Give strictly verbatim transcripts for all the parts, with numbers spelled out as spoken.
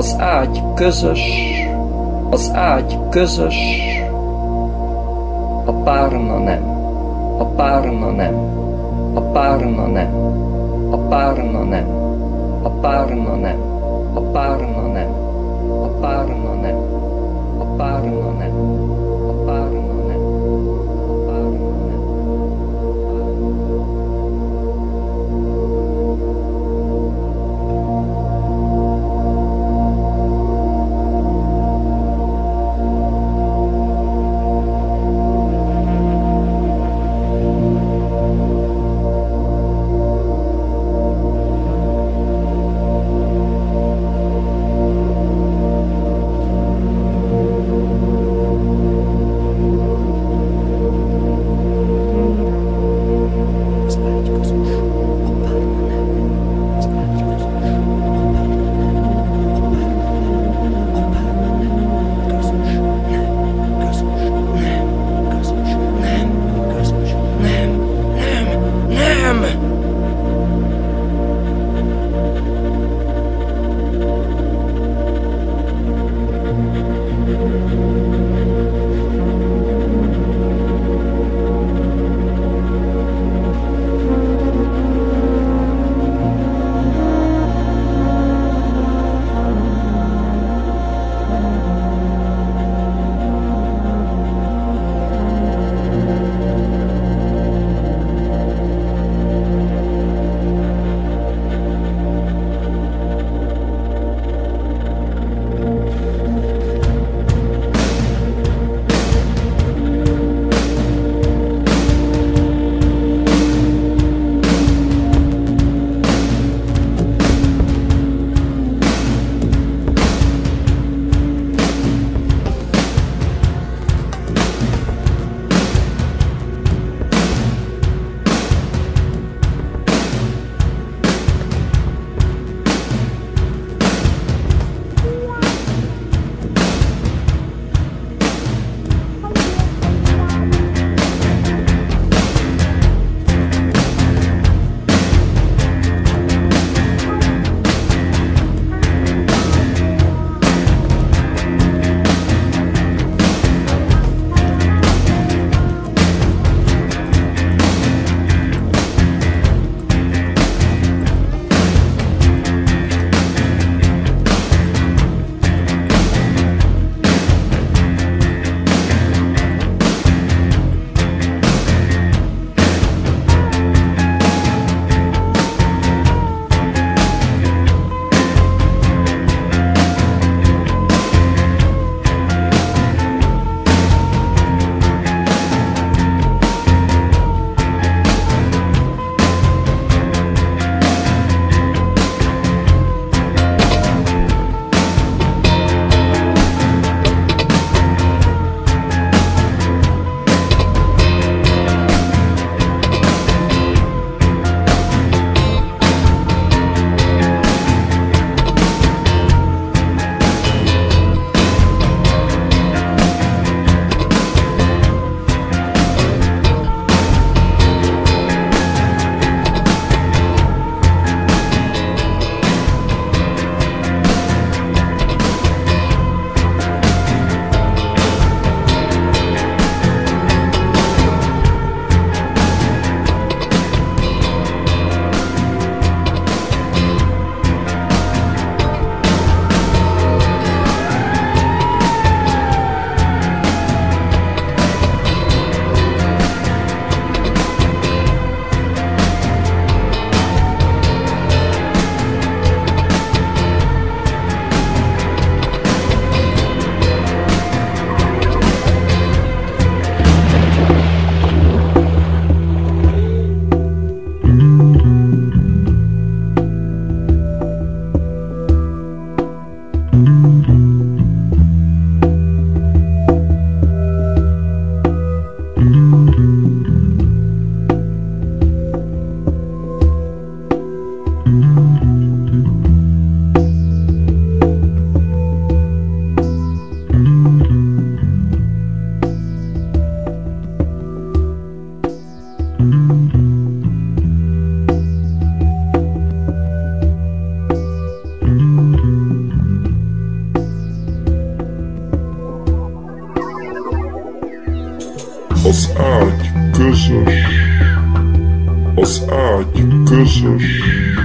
Az ágy közös, az ágy közös, a párna nem, a párna nem, a párna nem, a párna nem, a párna nem, a párna nem, a párna nem, a párna nem, a párna nem, a párna nem. Az ágy közös, az ágy közös,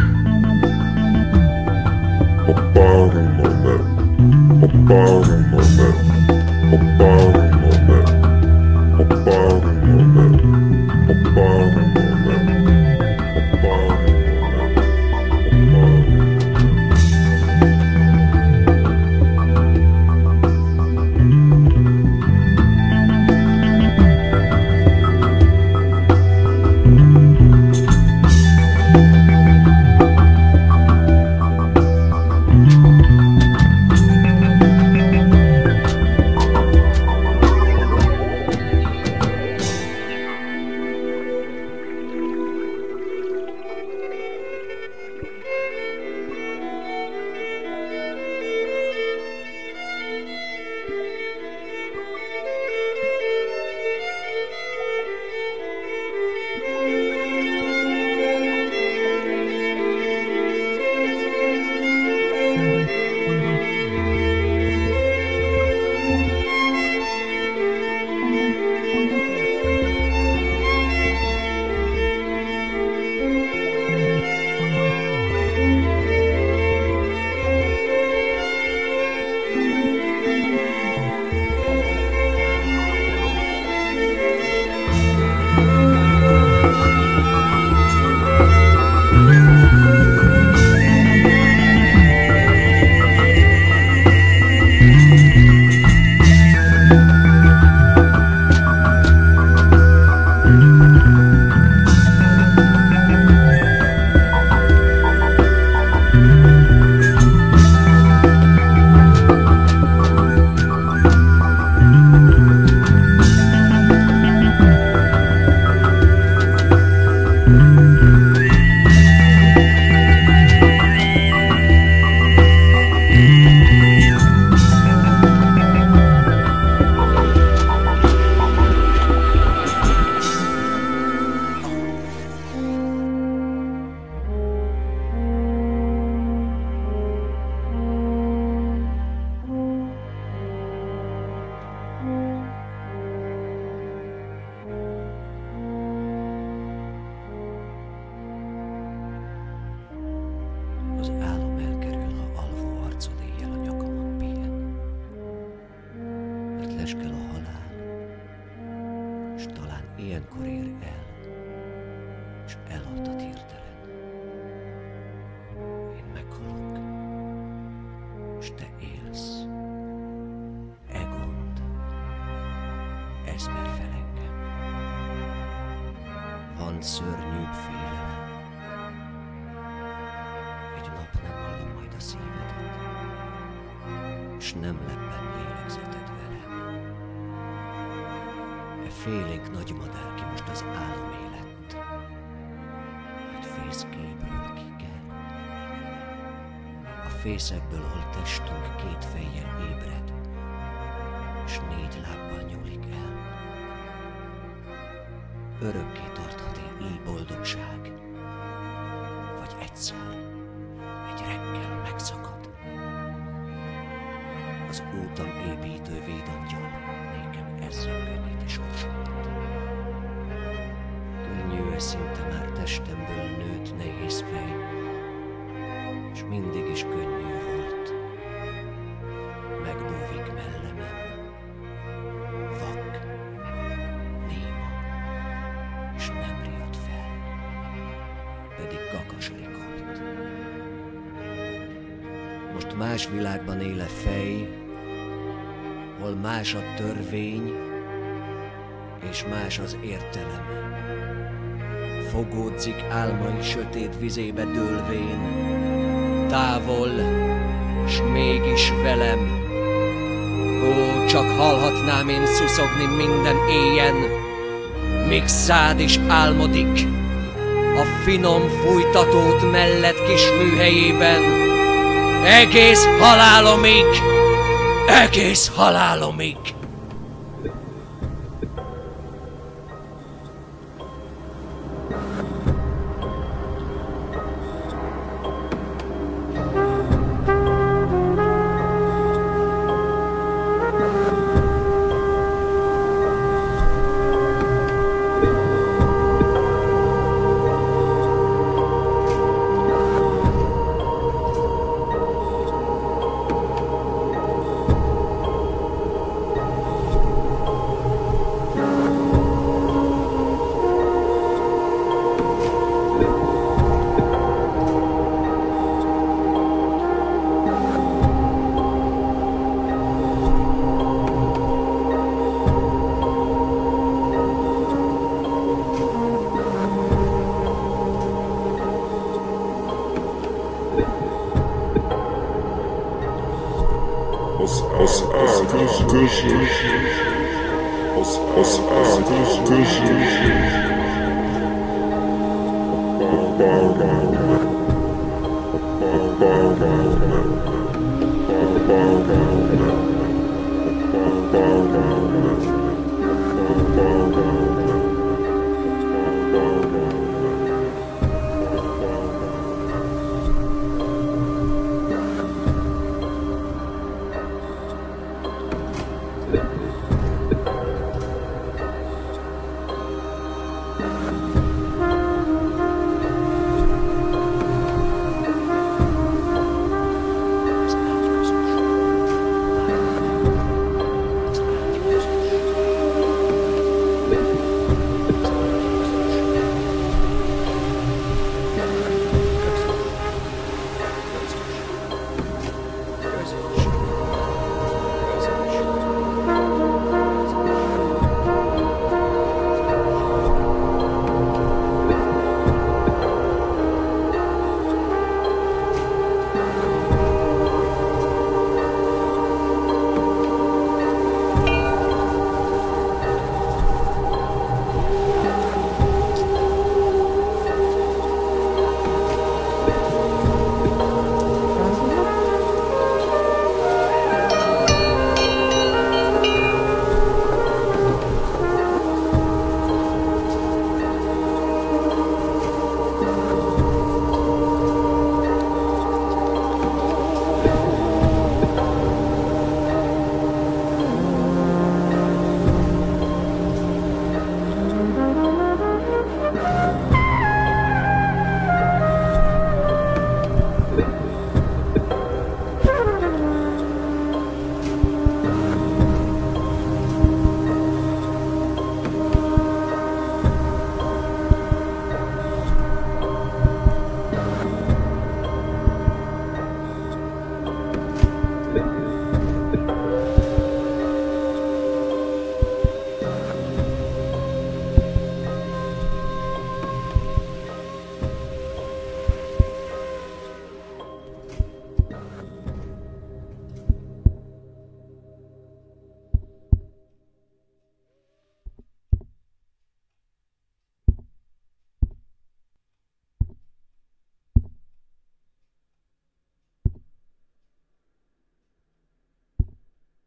a páron a nem, a páron a nem, a páron a nem, a páron a nem, a páron a nem, a páron a nem, a páron. Ilyenkor ér el, és eladtad hirtelen. Én meghalok, és te élsz. E gond, ez mer fel engem. Van szörnyűbb félelem. Egy nap nem hallom majd a szívedet, és nem lebben lélegzeted velem. E félénk nagy madár ki most az álom élet, hogy fészkéből ki kell. A fészekből, hol testünk két fejjel ébred, s négy lábbal nyúlik el. Örökké tarthat-e így boldogság, vagy egyszer egy reggel megszakad? Az útam építő védangyal nékem ezzel könnyíti sorsomat. Könnyű-e szinte már testemből nőtt nehéz fej, s mindig is könnyű volt. Megbúvik mellemen, vak, néma, és nem riad fel, pedig kakas rikolt. Most más világban él-e fej, hol más a törvény, és más az értelem. Fogódzik álmai sötét vizébe dőlvén, távol, s mégis velem. Ó, csak hallhatnám én szuszogni minden éjjen, míg szád is álmodik a finom fújtatót mellett kis műhelyében. Egész halálomig, egész halálomig. az ág közös, az, az ág közös, a bármányok, a bármányok, a bármányok, a bármányok.